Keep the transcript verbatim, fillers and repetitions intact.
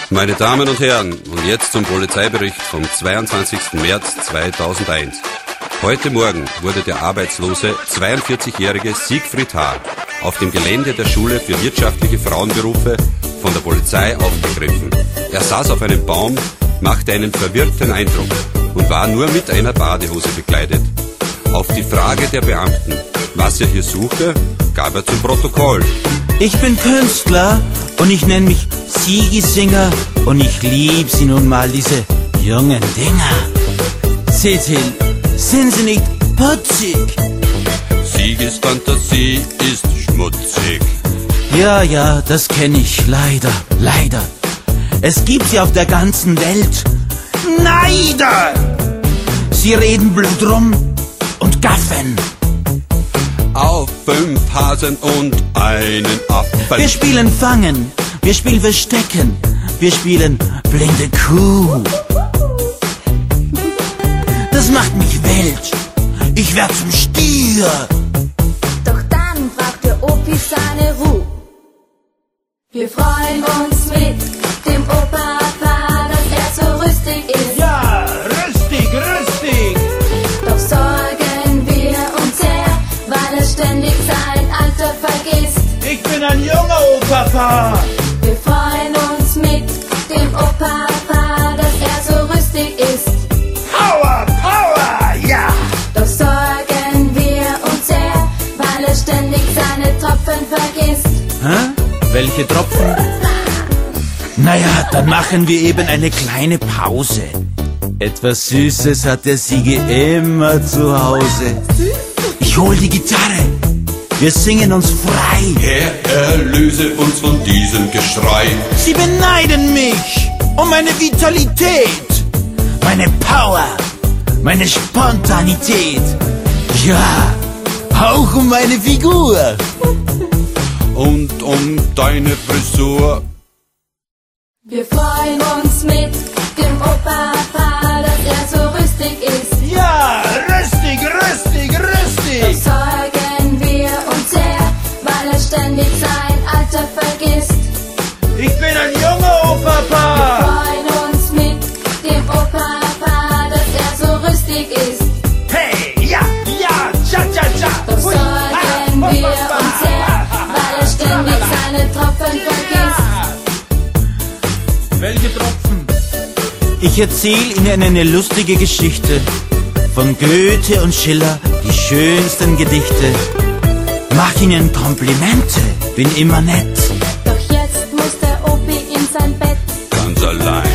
Meine Damen und Herren, und jetzt zum Polizeibericht vom zweiundzwanzigsten März zweitausendeins. Heute Morgen wurde der arbeitslose zweiundvierzigjährige Siegfried H. auf dem Gelände der Schule für wirtschaftliche Frauenberufe von der Polizei aufgegriffen. Er saß auf einem Baum, machte einen verwirrten Eindruck und war nur mit einer Badehose bekleidet. Auf die Frage der Beamten, was er hier suchte, gab er zum Protokoll: Ich bin Künstler und ich nenne mich Siegisinger und ich lieb sie nun mal, diese jungen Dinger. Seht hin, sind sie nicht putzig? Sieges Fantasie ist schmutzig. Ja, ja, das kenne ich leider, leider. Es gibt sie auf der ganzen Welt. Neider! Sie reden blöd rum und gaffen. Auf fünf Hasen und einen Affen. Wir spielen Fangen, wir spielen Verstecken, wir spielen blinde Kuh. Das macht mich wild, ich werd zum Stier. Doch dann braucht der Opi seine Ruhe. Wir freuen uns mit dem Opa, dass er so rüstig ist. Ja, rüstig, rüstig. Doch sorgen wir uns sehr, weil er ständig sein Alter vergisst. Ich bin ein junger Opa. Wir freuen uns mit dem Opa, dass er so rüstig ist. Power, Power, ja. Doch sorgen wir uns sehr, weil er ständig seine Tropfen vergisst. Hä? Welche Tropfen? Naja, dann machen wir eben eine kleine Pause. Etwas Süßes hat der Siege immer zu Hause. Ich hol die Gitarre. Wir singen uns frei. Herr, erlöse uns von diesem Geschrei. Sie beneiden mich um meine Vitalität, meine Power, meine Spontanität. Ja, auch um meine Figur. Und um deine Frisur. Wir freuen uns mit dem Opa, dass er so rüstig ist. Ja, rüstig, rüstig, Doch rüstig. sorgen wir uns sehr, weil er ständig sein Alter vergisst. Ich bin ein junger Wir Opa. freuen uns mit dem Opa, dass er so rüstig ist. Hey, ja, ja, cha, cha, cha. Doch Hui, sorgen ha, wir ha, ha, uns sehr, weil er ständig seine Tropfen vergisst. Welche Tropfen? Ich erzähle Ihnen eine lustige Geschichte von Goethe und Schiller, die schönsten Gedichte. Mach Ihnen Komplimente, bin immer nett. Doch jetzt muss der Opi in sein Bett. Ganz allein